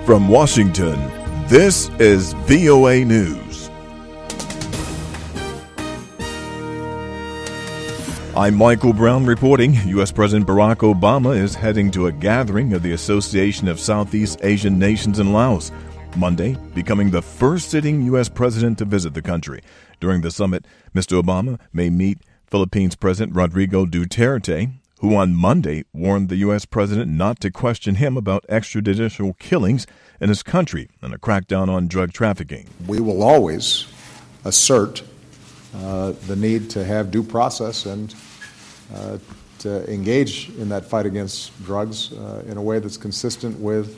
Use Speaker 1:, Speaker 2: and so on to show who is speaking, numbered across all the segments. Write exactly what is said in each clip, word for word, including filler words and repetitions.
Speaker 1: From Washington, this is V O A News. I'm Michael Brown reporting. U S. President Barack Obama is heading to a gathering of the Association of Southeast Asian Nations in Laos Monday, becoming the first sitting U S president to visit the country. During the summit, Mister Obama may meet Philippines President Rodrigo Duterte, who on Monday warned the U S president not to question him about extrajudicial killings in his country and a crackdown on drug trafficking.
Speaker 2: We will always assert uh, the need to have due process and uh, to engage in that fight against drugs uh, in a way that's consistent with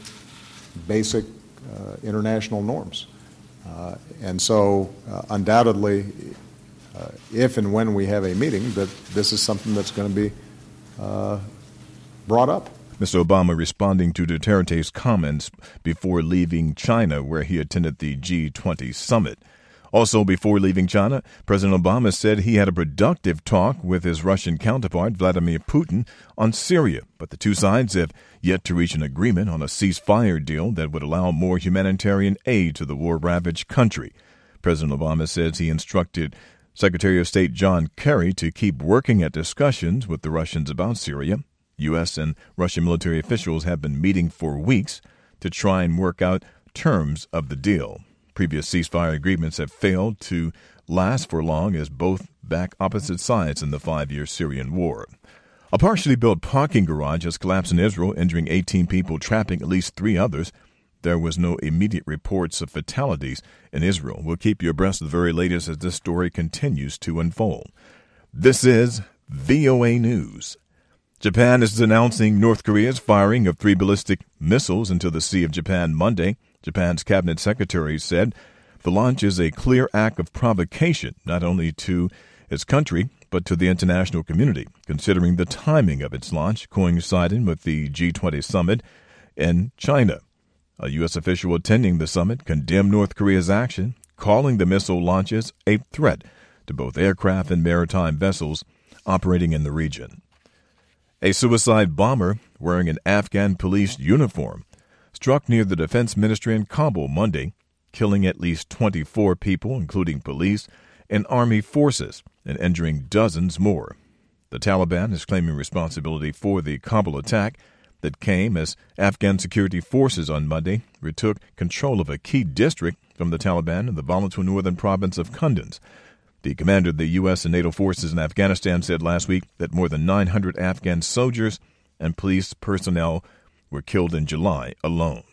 Speaker 2: basic uh, international norms. Uh, and so uh, undoubtedly, uh, if and when we have a meeting, that this is something that's going to be Uh, brought up.
Speaker 1: Mister Obama responding to Duterte's comments before leaving China, where he attended the G twenty summit. Also, before leaving China, President Obama said he had a productive talk with his Russian counterpart, Vladimir Putin, on Syria, but the two sides have yet to reach an agreement on a ceasefire deal that would allow more humanitarian aid to the war-ravaged country. President Obama says he instructed Secretary of State John Kerry to keep working at discussions with the Russians about Syria. U S and Russian military officials have been meeting for weeks to try and work out terms of the deal. Previous ceasefire agreements have failed to last for long as both back opposite sides in the five-year Syrian war. A partially built parking garage has collapsed in Israel, injuring eighteen people, trapping at least three others. There was no immediate reports of fatalities in Israel. We'll keep you abreast of the very latest as this story continues to unfold. This is V O A News. Japan is announcing North Korea's firing of three ballistic missiles into the Sea of Japan Monday. Japan's cabinet secretary said the launch is a clear act of provocation, not only to its country, but to the international community, considering the timing of its launch coinciding with the G twenty summit in China. A U S official attending the summit condemned North Korea's action, calling the missile launches a threat to both aircraft and maritime vessels operating in the region. A suicide bomber wearing an Afghan police uniform struck near the defense ministry in Kabul Monday, killing at least twenty-four people, including police and army forces, and injuring dozens more. The Taliban is claiming responsibility for the Kabul attack that came as Afghan security forces on Monday retook control of a key district from the Taliban in the volatile northern province of Kunduz. The commander of the U S and NATO forces in Afghanistan said last week that more than nine hundred Afghan soldiers and police personnel were killed in July alone.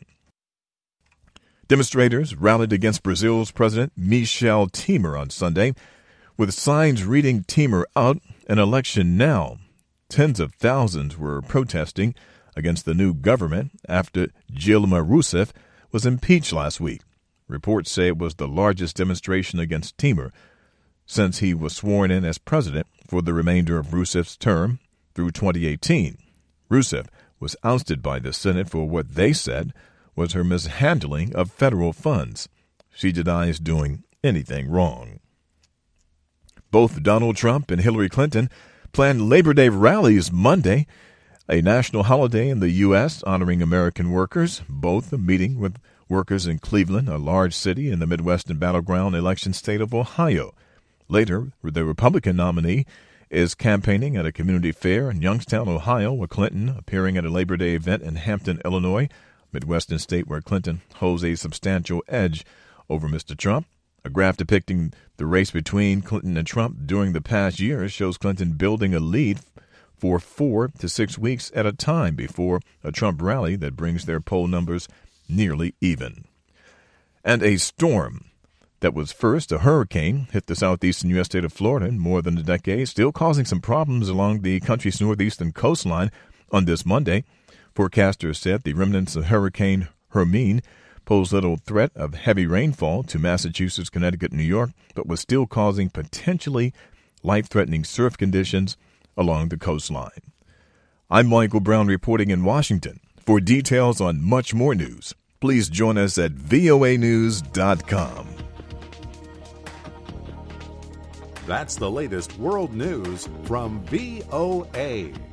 Speaker 1: Demonstrators rallied against Brazil's President Michel Temer on Sunday, with signs reading Temer out, an election now. Tens of thousands were protesting against the new government after Dilma Rousseff was impeached last week. Reports say it was the largest demonstration against Temer since he was sworn in as president for the remainder of Rousseff's term through twenty eighteen. Rousseff was ousted by the Senate for what they said was her mishandling of federal funds. She denies doing anything wrong. Both Donald Trump and Hillary Clinton planned Labor Day rallies Monday, a national holiday in the U S honoring American workers, both a meeting with workers in Cleveland, a large city in the Midwestern battleground election state of Ohio. Later, the Republican nominee is campaigning at a community fair in Youngstown, Ohio, with Clinton appearing at a Labor Day event in Hampton, Illinois, Midwestern state where Clinton holds a substantial edge over Mister Trump. A graph depicting the race between Clinton and Trump during the past year shows Clinton building a lead for four to six weeks at a time before a Trump rally that brings their poll numbers nearly even. And a storm that was first a hurricane hit the southeastern U S state of Florida in more than a decade, still causing some problems along the country's northeastern coastline on this Monday. Forecasters said the remnants of Hurricane Hermine posed little threat of heavy rainfall to Massachusetts, Connecticut, and New York, but was still causing potentially life-threatening surf conditions along the coastline. I'm Michael Brown reporting in Washington. For details on much more news, please join us at V O A news dot com.
Speaker 3: That's the latest world news from V O A.